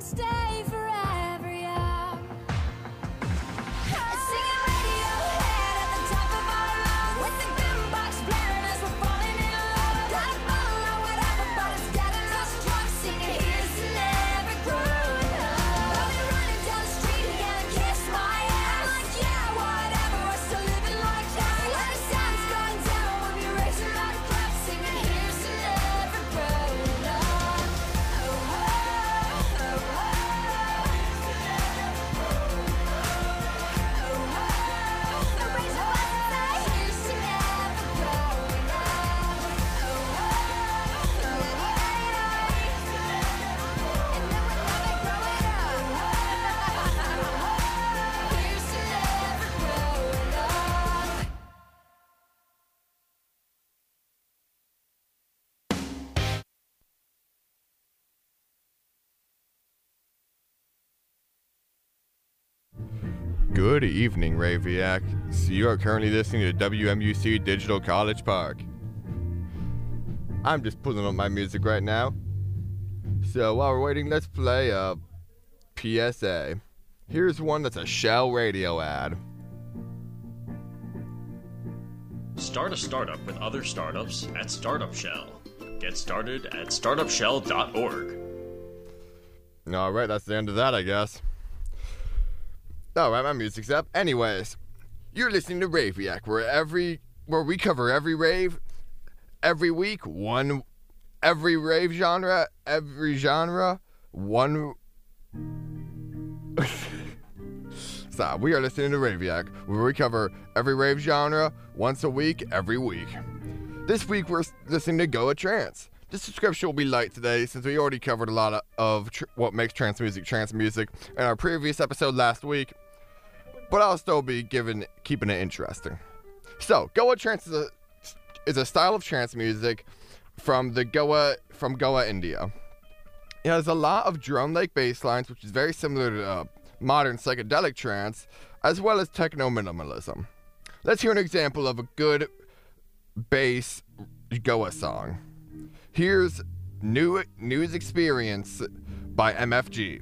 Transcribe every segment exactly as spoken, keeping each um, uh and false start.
stay forever young. Singing Radiohead at the top of our lungs, with the boombox blaring as we're falling in love. Got a bottle or whatever, but it's getting us drunk. Singing here's to never growing up. I'll be running down the street again and kiss my ass. Like yeah, whatever, we're still living like that. When the sun's going down, we'll be raising our glass, singing here's to never growing up. Oh, oh, oh, oh. Good evening, Raviac. So you are currently listening to W M U C Digital College Park. I'm just pulling up my music right now. So while we're waiting, let's play a P S A. Here's one that's a Shell radio ad. Start a startup with other startups at Startup Shell. Get started at startup shell dot org. Alright, that's the end of that, I guess. Alright, my music's up. Anyways, you're listening to Raviac, where every where we cover every rave, every week, one every rave genre, every genre, one Stop. We are listening to Raviac, where we cover every rave genre once a week, every week. This week we're listening to Goa Trance. This description will be light today, since we already covered a lot of, of tr- what makes trance music trance music in our previous episode last week. But I'll still be giving, keeping it interesting. So, Goa Trance is a, is a style of trance music from the Goa from Goa, India. It has a lot of drum-like bass lines, which is very similar to uh, modern psychedelic trance, as well as techno minimalism. Let's hear an example of a good bass Goa song. Here's New News Experience by M F G.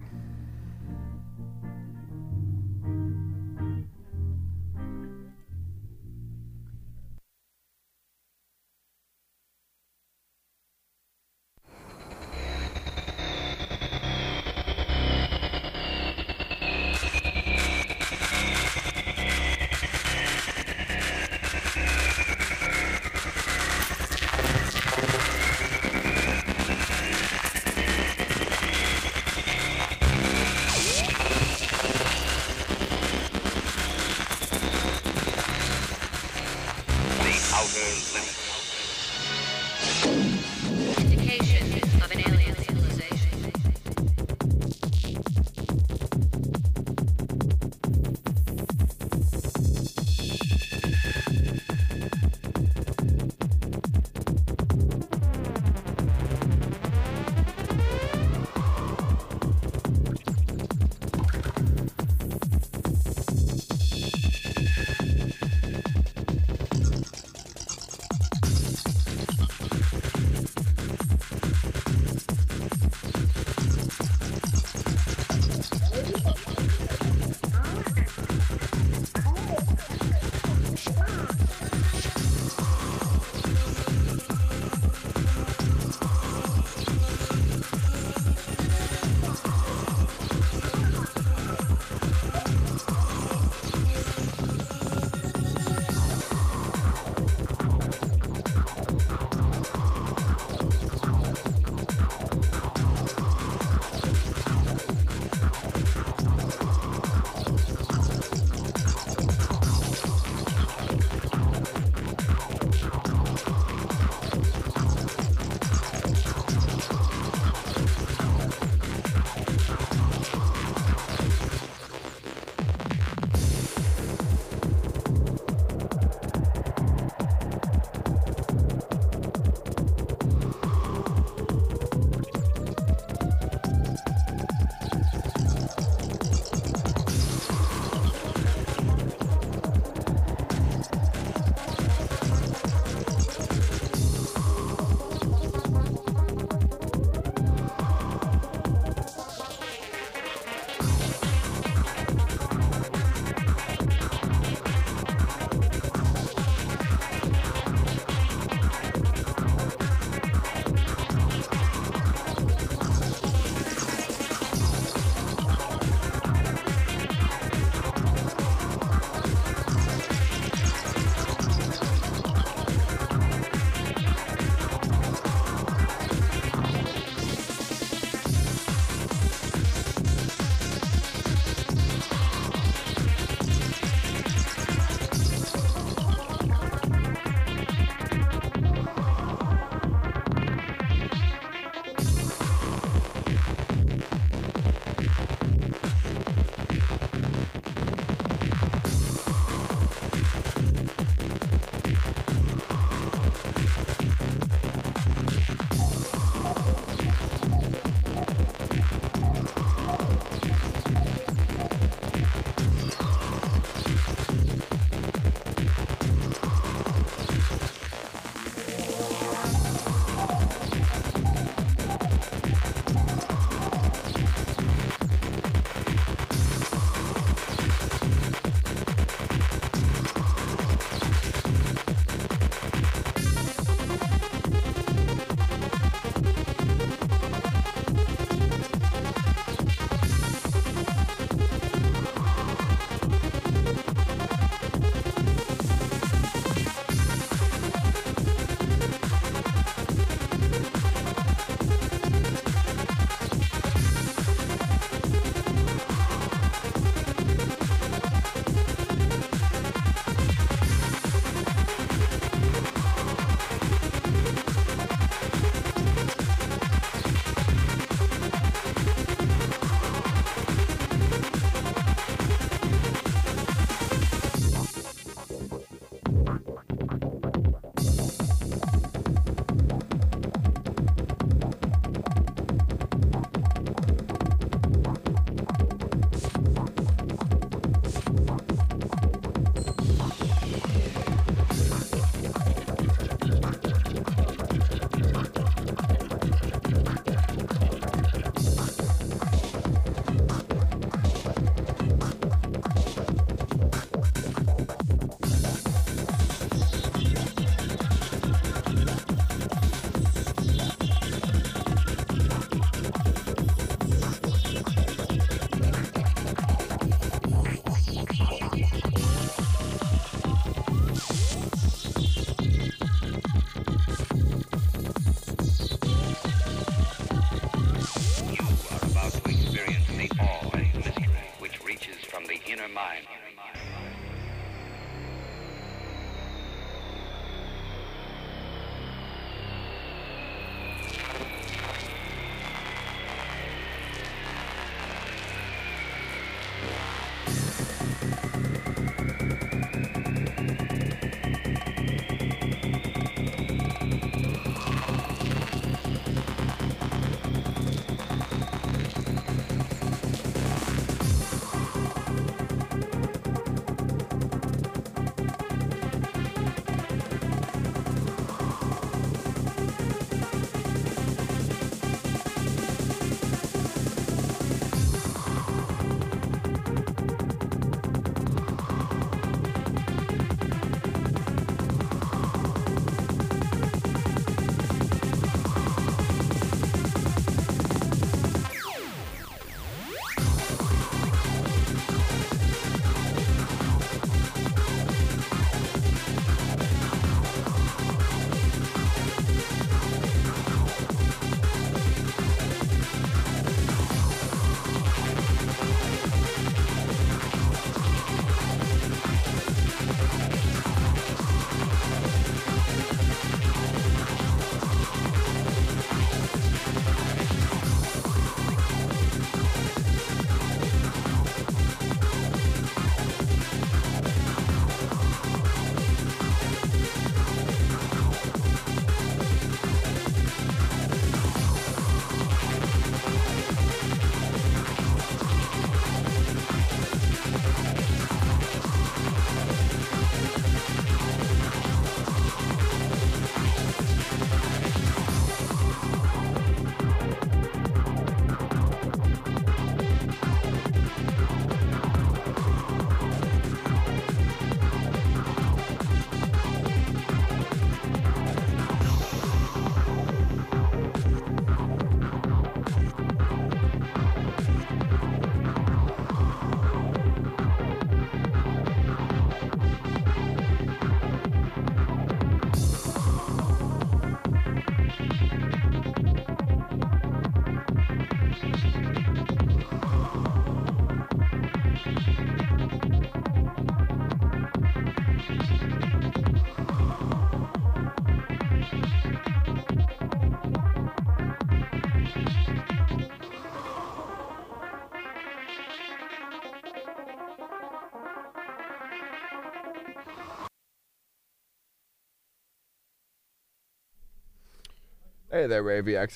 Hey there, Raviacs.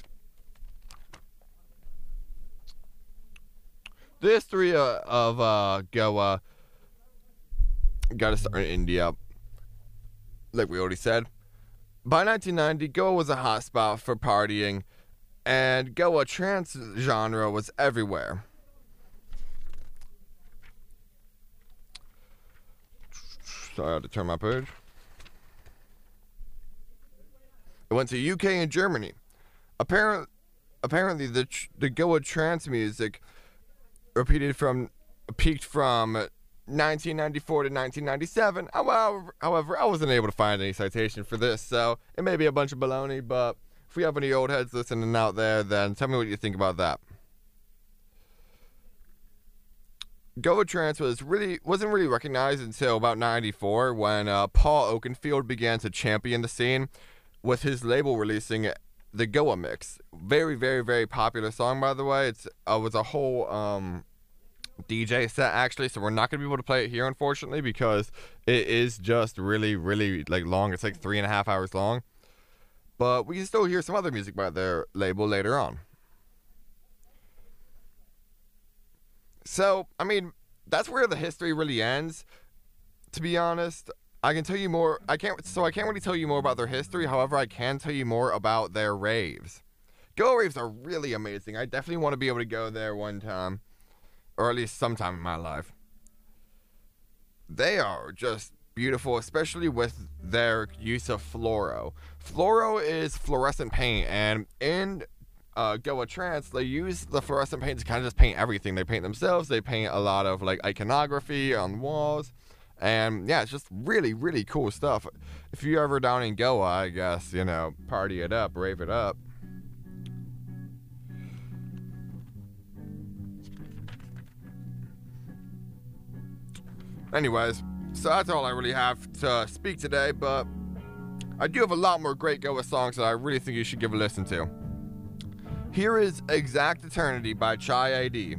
The history uh, of uh, Goa got to start in India, like we already said. By nineteen ninety, Goa was a hotspot for partying, and Goa trance genre was everywhere. Sorry, I had to turn my page. It went to U K and Germany. Apparently, apparently the the Goa trance music repeated from peaked from nineteen ninety-four to nineteen ninety-seven. However, however, I wasn't able to find any citation for this, so it may be a bunch of baloney. But if we have any old heads listening out there, then tell me what you think about that. Goa trance was really wasn't really recognized until about ninety-four when uh, Paul Oakenfold began to champion the scene with his label releasing the Goa Mix. Very, very, very popular song, by the way. It's uh, was a whole um, D J set, actually, so we're not going to be able to play it here, unfortunately, because it is just really, really like long. It's like three and a half hours long. But we can still hear some other music by their label later on. So, I mean, that's where the history really ends, to be honest. I can tell you more. I can't. So I can't really tell you more about their history. However, I can tell you more about their raves. Goa raves are really amazing. I definitely want to be able to go there one time, or at least sometime in my life. They are just beautiful, especially with their use of fluoro. Fluoro is fluorescent paint, and in uh, Goa trance, they use the fluorescent paint to kind of just paint everything. They paint themselves. They paint a lot of like iconography on walls. And yeah, it's just really, really cool stuff. If you're ever down in Goa, I guess, you know, party it up, rave it up. Anyways, so that's all I really have to speak today, but I do have a lot more great Goa songs that I really think you should give a listen to. Here is Exact Eternity by Chai A D.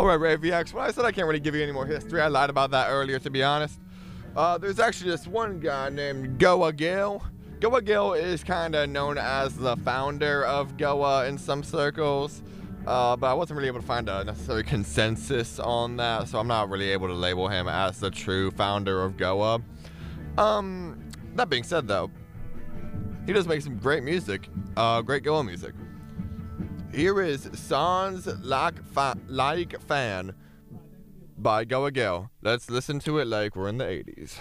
Alright, Raviacs, when I said I can't really give you any more history, I lied about that earlier, to be honest. Uh, there's actually this one guy named Goa Gill. Goa Gill is kind of known as the founder of Goa in some circles, uh, but I wasn't really able to find a necessary consensus on that, so I'm not really able to label him as the true founder of Goa. Um, that being said, though, he does make some great music, uh, great Goa music. Here is Songs Like, Fa- like Fan by Goa Gill. Let's listen to it like we're in the eighties.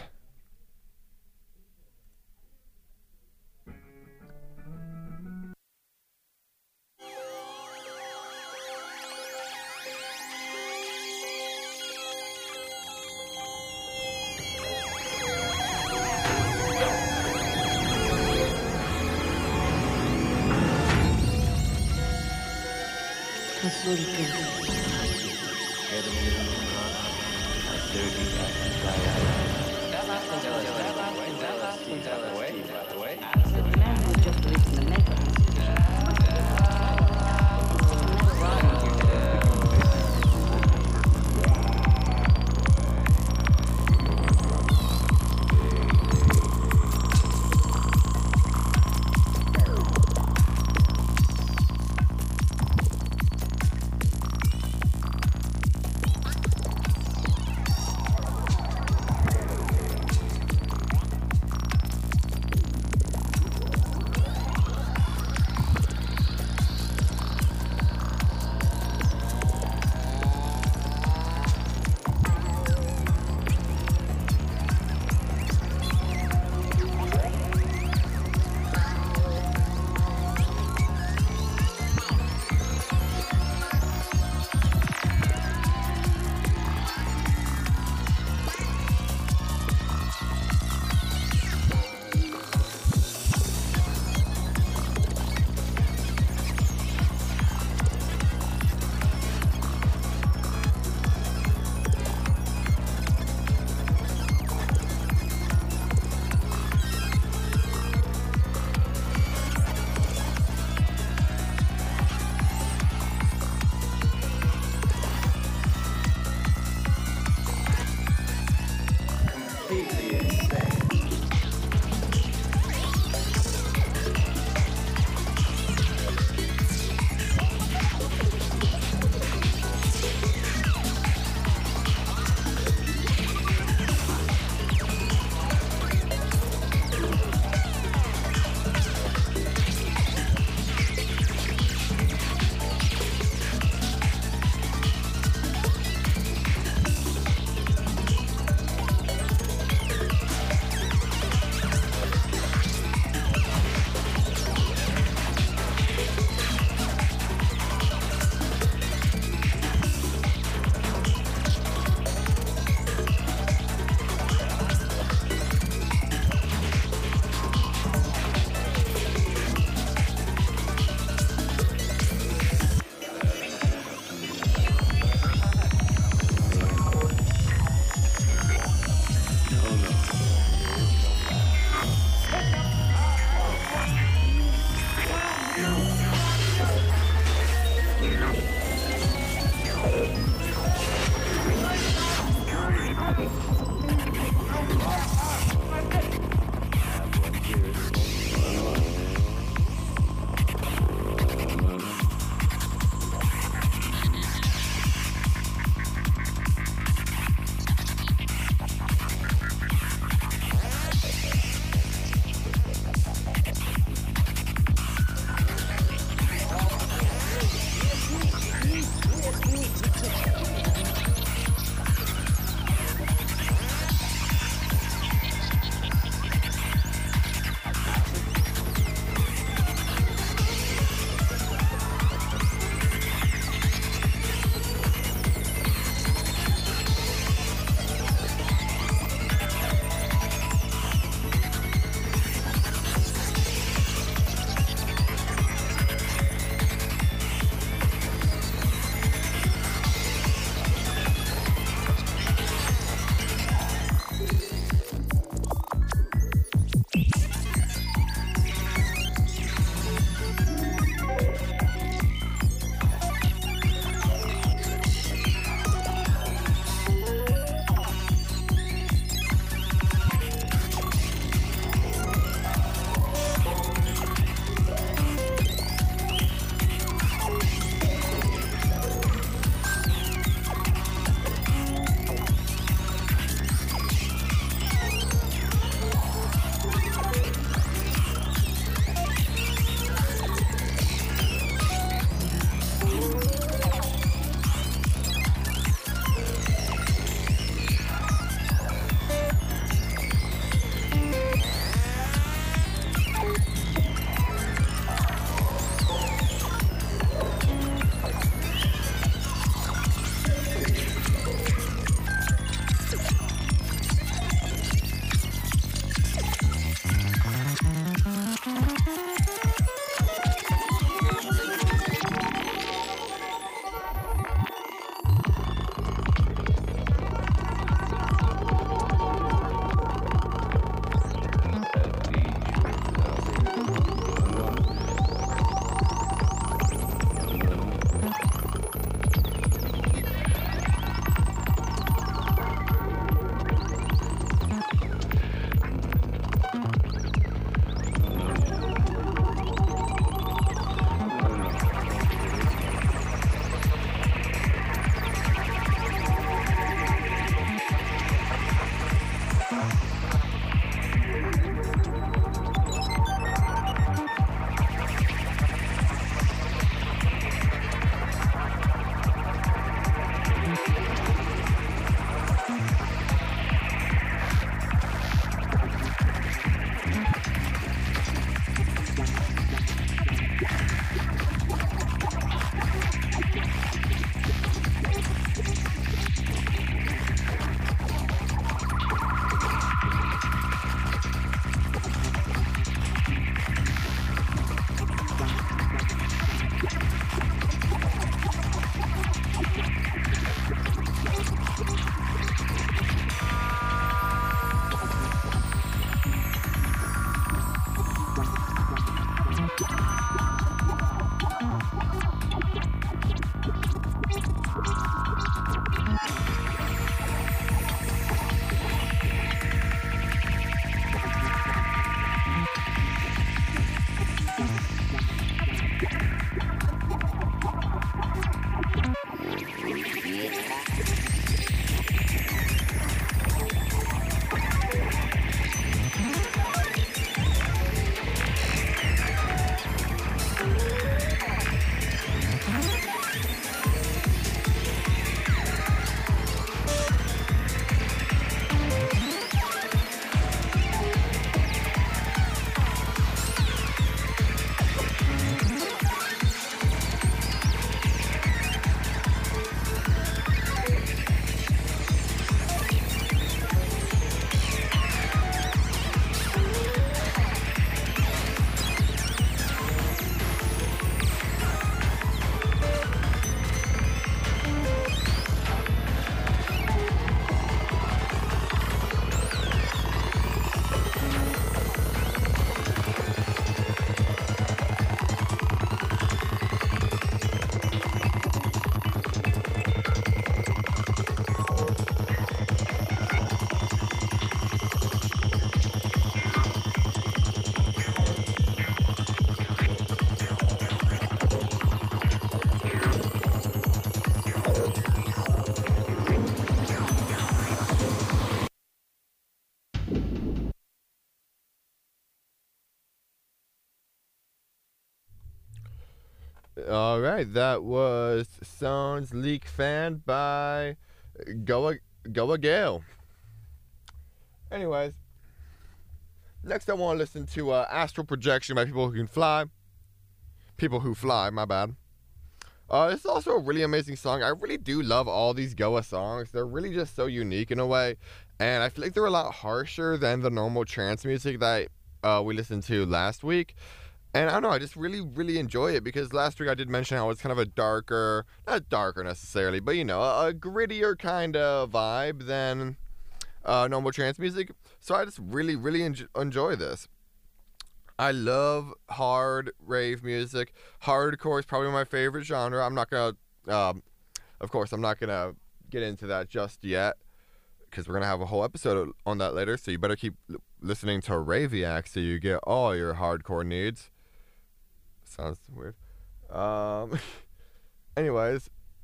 All right, that was Sounds Leak Fan by Goa Goa Gale. Anyways, next I want to listen to uh, Astral Projection by People Who Can Fly. People Who Fly, my bad. Uh, it's also a really amazing song. I really do love all these Goa songs. They're really just so unique in a way. And I feel like they're a lot harsher than the normal trance music that uh, we listened to last week. And I don't know, I just really, really enjoy it because last week I did mention how it's kind of a darker, not darker necessarily, but you know, a, a grittier kind of vibe than uh, normal trance music. So I just really, really en- enjoy this. I love hard rave music. Hardcore is probably my favorite genre. I'm not going to, um, of course, I'm not going to get into that just yet because we're going to have a whole episode on that later. So you better keep l- listening to Raviac so you get all your hardcore needs. Sounds weird. Um, anyways.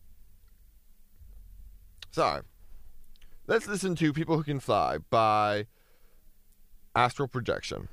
So, let's listen to People Who Can Fly by Astral Projection.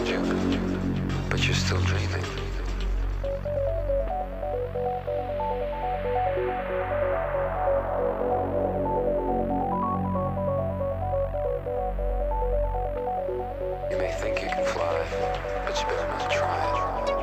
around you, but you're still dreaming. You may think you can fly, but you better not try it.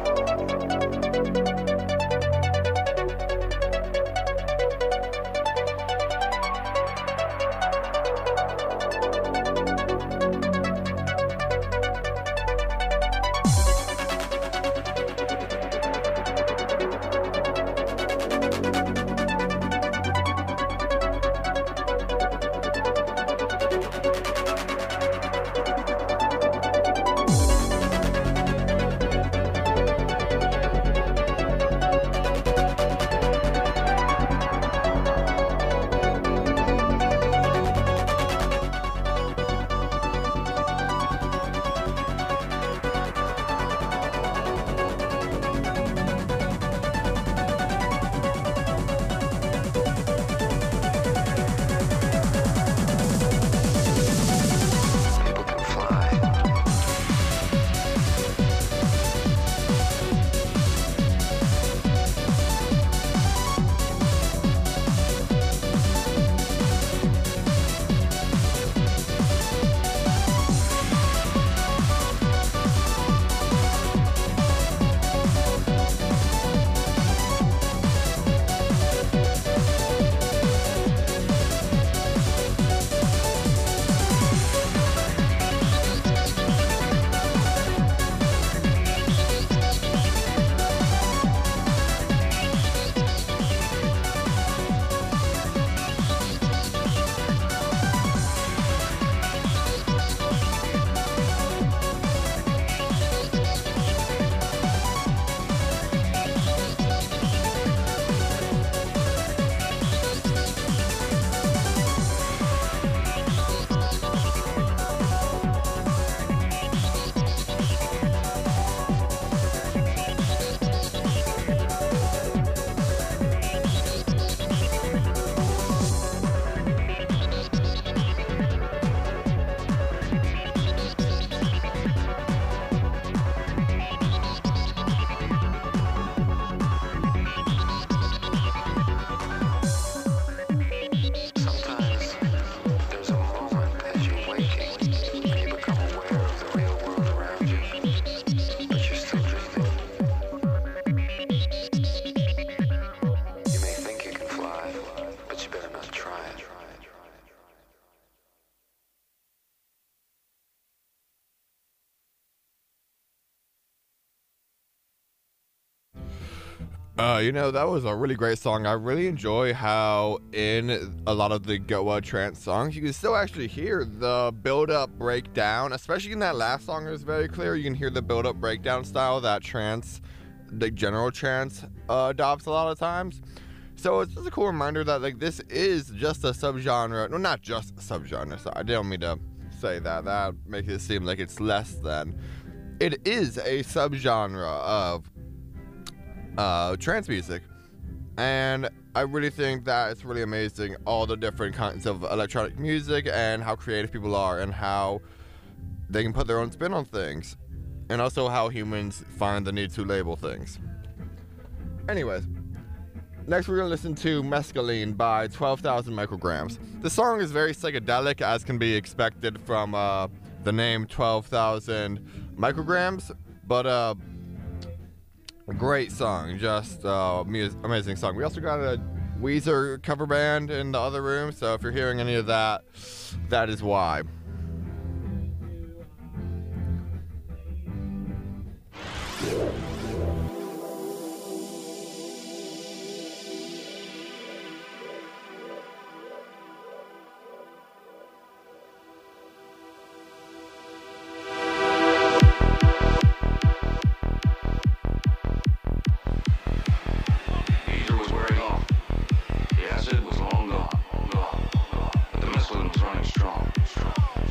Uh, you know, that was a really great song. I really enjoy how in a lot of the Goa trance songs, you can still actually hear the build-up breakdown, especially in that last song. It was very clear. You can hear the build-up breakdown style that trance, the general trance, uh, adopts a lot of times. So it's just a cool reminder that, like, this is just a subgenre. No, not just a subgenre. So I didn't mean to say that. That makes it seem like it's less than. It is a subgenre of uh, trance music. And I really think that it's really amazing, all the different kinds of electronic music and how creative people are and how they can put their own spin on things. And also how humans find the need to label things. Anyways. Next, we're going to listen to Mescaline by twelve thousand Micrograms. The song is very psychedelic, as can be expected from uh, the name twelve thousand Micrograms, but uh, a great song, just uh, mu- amazing song. We also got a Weezer cover band in the other room, so if you're hearing any of that, that is why. Strong, strong.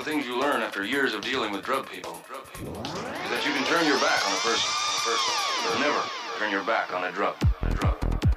things you learn after years of dealing with drug people is that you can turn your back on a person, a person, but never turn your back on a drug. A drug.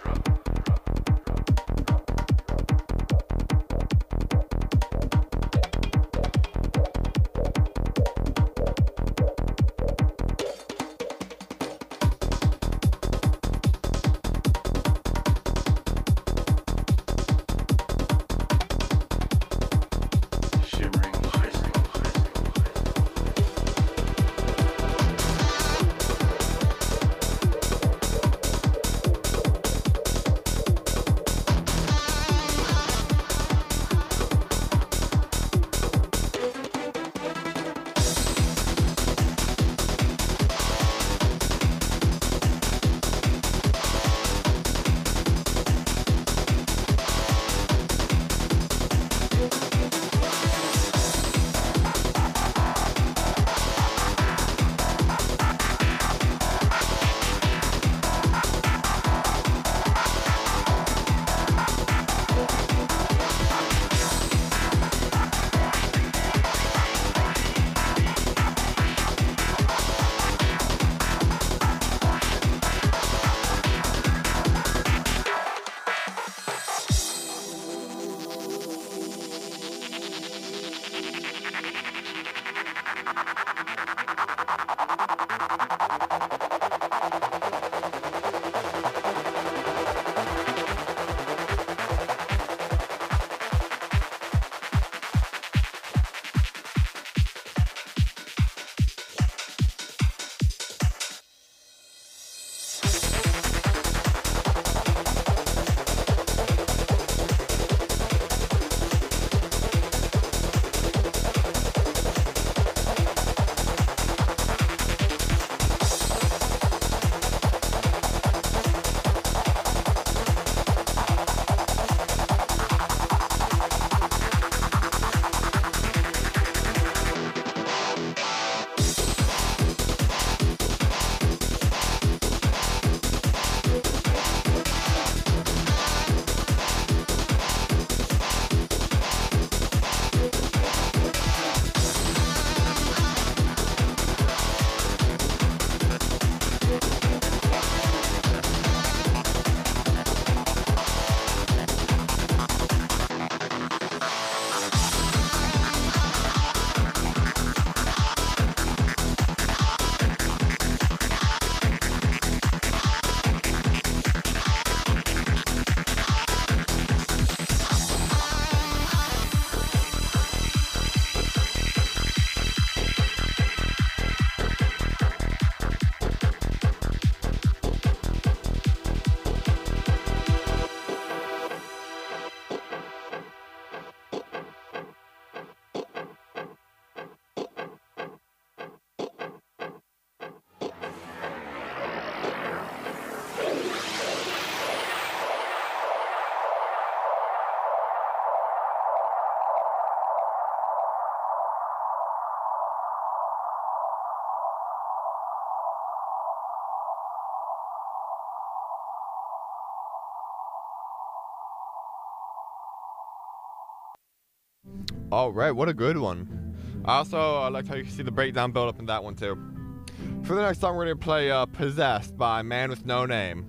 All right, what a good one. Also, I liked how you can see the breakdown build up in that one too. For the next song, we're gonna play uh, "Possessed" by Man with No Name.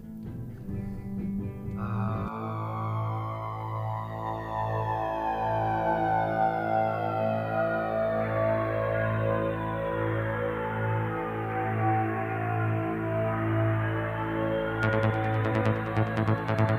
Thank you.